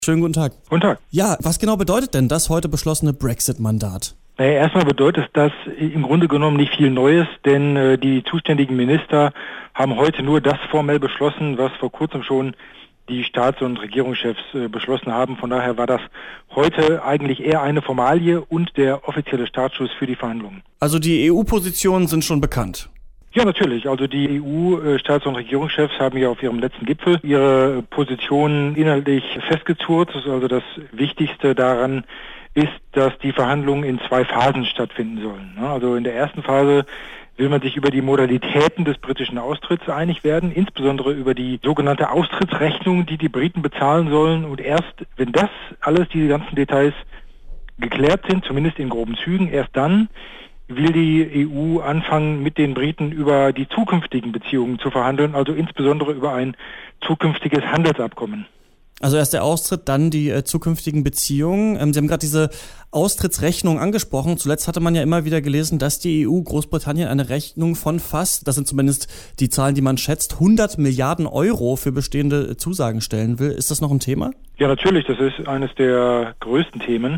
Schönen guten Tag. Guten Tag. Ja, was genau bedeutet denn das heute beschlossene Brexit-Mandat? Naja, erstmal bedeutet das im Grunde genommen nicht viel Neues, denn die zuständigen Minister haben heute nur das formell beschlossen, was vor kurzem schon die Staats- und Regierungschefs beschlossen haben. Von daher war das heute eigentlich eher eine Formalie und der offizielle Startschuss für die Verhandlungen. Also die EU-Positionen sind schon bekannt? Ja, natürlich. Also die EU-Staats- und Regierungschefs haben ja auf ihrem letzten Gipfel ihre Positionen inhaltlich festgezurrt. Also das Wichtigste daran ist, dass die Verhandlungen in 2 Phasen stattfinden sollen. Also in der ersten Phase will man sich über die Modalitäten des britischen Austritts einig werden, insbesondere über die sogenannte Austrittsrechnung, die die Briten bezahlen sollen. Und erst, wenn das alles, diese ganzen Details geklärt sind, zumindest in groben Zügen, erst dann will die EU anfangen, mit den Briten über die zukünftigen Beziehungen zu verhandeln, also insbesondere über ein zukünftiges Handelsabkommen. Also erst der Austritt, dann die zukünftigen Beziehungen. Sie haben gerade diese Austrittsrechnung angesprochen. Zuletzt hatte man ja immer wieder gelesen, dass die EU Großbritannien eine Rechnung von fast, das sind zumindest die Zahlen, die man schätzt, 100 Milliarden Euro für bestehende Zusagen stellen will. Ist das noch ein Thema? Ja, natürlich. Das ist eines der größten Themen.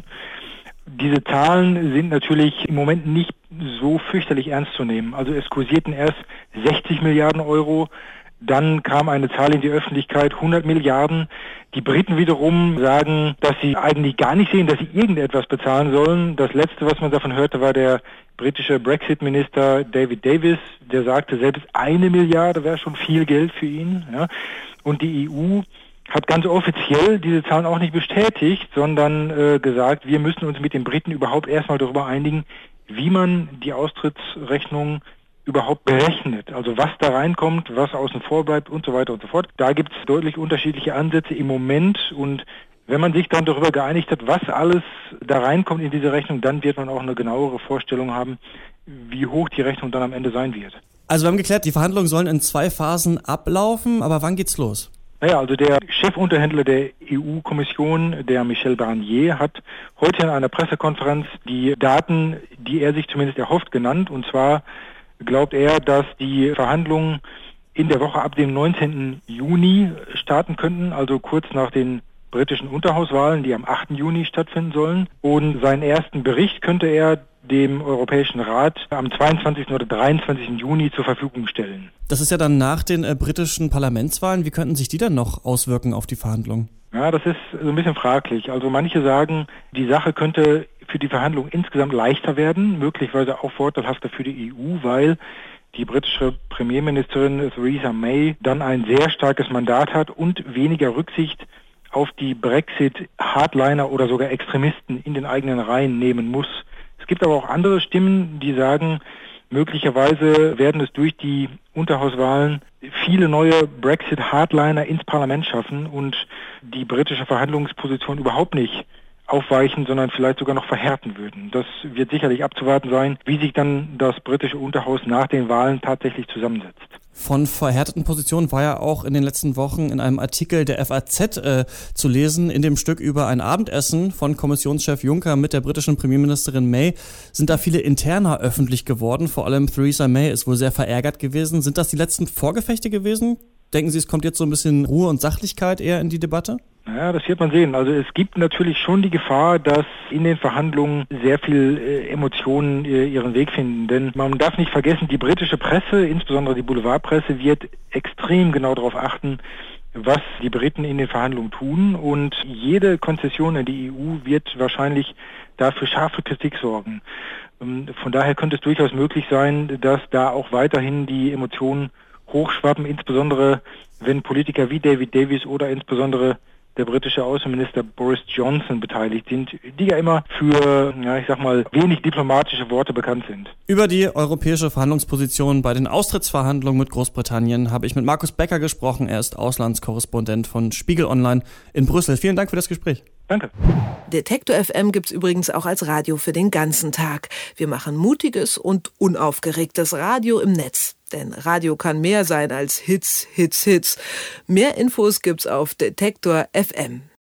Diese Zahlen sind natürlich im Moment nicht so fürchterlich ernst zu nehmen. Also es kursierten erst 60 Milliarden Euro, dann kam eine Zahl in die Öffentlichkeit, 100 Milliarden. Die Briten wiederum sagen, dass sie eigentlich gar nicht sehen, dass sie irgendetwas bezahlen sollen. Das Letzte, was man davon hörte, war der britische Brexit-Minister David Davis, der sagte, selbst 1 Milliarde wäre schon viel Geld für ihn. Ja. Und die EU hat ganz offiziell diese Zahlen auch nicht bestätigt, sondern gesagt, wir müssen uns mit den Briten überhaupt erstmal darüber einigen, wie man die Austrittsrechnung überhaupt berechnet. Also was da reinkommt, was außen vor bleibt und so weiter und so fort. Da gibt es deutlich unterschiedliche Ansätze im Moment und wenn man sich dann darüber geeinigt hat, was alles da reinkommt in diese Rechnung, dann wird man auch eine genauere Vorstellung haben, wie hoch die Rechnung dann am Ende sein wird. Also wir haben geklärt, die Verhandlungen sollen in 2 Phasen ablaufen, aber wann geht's los? Naja, also der Chefunterhändler der EU-Kommission, der Michel Barnier, hat heute in einer Pressekonferenz die Daten, die er sich zumindest erhofft, genannt. Und zwar glaubt er, dass die Verhandlungen in der Woche ab dem 19. Juni starten könnten, also kurz nach den britischen Unterhauswahlen, die am 8. Juni stattfinden sollen. Und seinen ersten Bericht könnte er dem Europäischen Rat am 22. oder 23. Juni zur Verfügung stellen. Das ist ja dann nach den britischen Parlamentswahlen. Wie könnten sich die dann noch auswirken auf die Verhandlungen? Ja, das ist so ein bisschen fraglich. Also manche sagen, die Sache könnte für die Verhandlungen insgesamt leichter werden, möglicherweise auch vorteilhafter für die EU, weil die britische Premierministerin Theresa May dann ein sehr starkes Mandat hat und weniger Rücksicht auf die Brexit-Hardliner oder sogar Extremisten in den eigenen Reihen nehmen muss. Es gibt aber auch andere Stimmen, die sagen, möglicherweise werden es durch die Unterhauswahlen viele neue Brexit-Hardliner ins Parlament schaffen und die britische Verhandlungsposition überhaupt nicht aufweichen, sondern vielleicht sogar noch verhärten würden. Das wird sicherlich abzuwarten sein, wie sich dann das britische Unterhaus nach den Wahlen tatsächlich zusammensetzt. Von verhärteten Positionen war ja auch in den letzten Wochen in einem Artikel der FAZ zu lesen. In dem Stück über ein Abendessen von Kommissionschef Juncker mit der britischen Premierministerin May sind da viele Interna öffentlich geworden. Vor allem Theresa May ist wohl sehr verärgert gewesen. Sind das die letzten Vorgefechte gewesen? Denken Sie, es kommt jetzt so ein bisschen Ruhe und Sachlichkeit eher in die Debatte? Ja, das wird man sehen. Also es gibt natürlich schon die Gefahr, dass in den Verhandlungen sehr viel Emotionen ihren Weg finden. Denn man darf nicht vergessen, die britische Presse, insbesondere die Boulevardpresse, wird extrem genau darauf achten, was die Briten in den Verhandlungen tun. Und jede Konzession in die EU wird wahrscheinlich dafür scharfe Kritik sorgen. Von daher könnte es durchaus möglich sein, dass da auch weiterhin die Emotionen hochschwappen, insbesondere wenn Politiker wie David Davis oder insbesondere der britische Außenminister Boris Johnson beteiligt sind, die ja immer für, wenig diplomatische Worte bekannt sind. Über die europäische Verhandlungsposition bei den Austrittsverhandlungen mit Großbritannien habe ich mit Markus Becker gesprochen. Er ist Auslandskorrespondent von Spiegel Online in Brüssel. Vielen Dank für das Gespräch. Danke. Detektor FM gibt's übrigens auch als Radio für den ganzen Tag. Wir machen mutiges und unaufgeregtes Radio im Netz. Denn Radio kann mehr sein als Hits, Hits, Hits. Mehr Infos gibt's auf Detektor FM.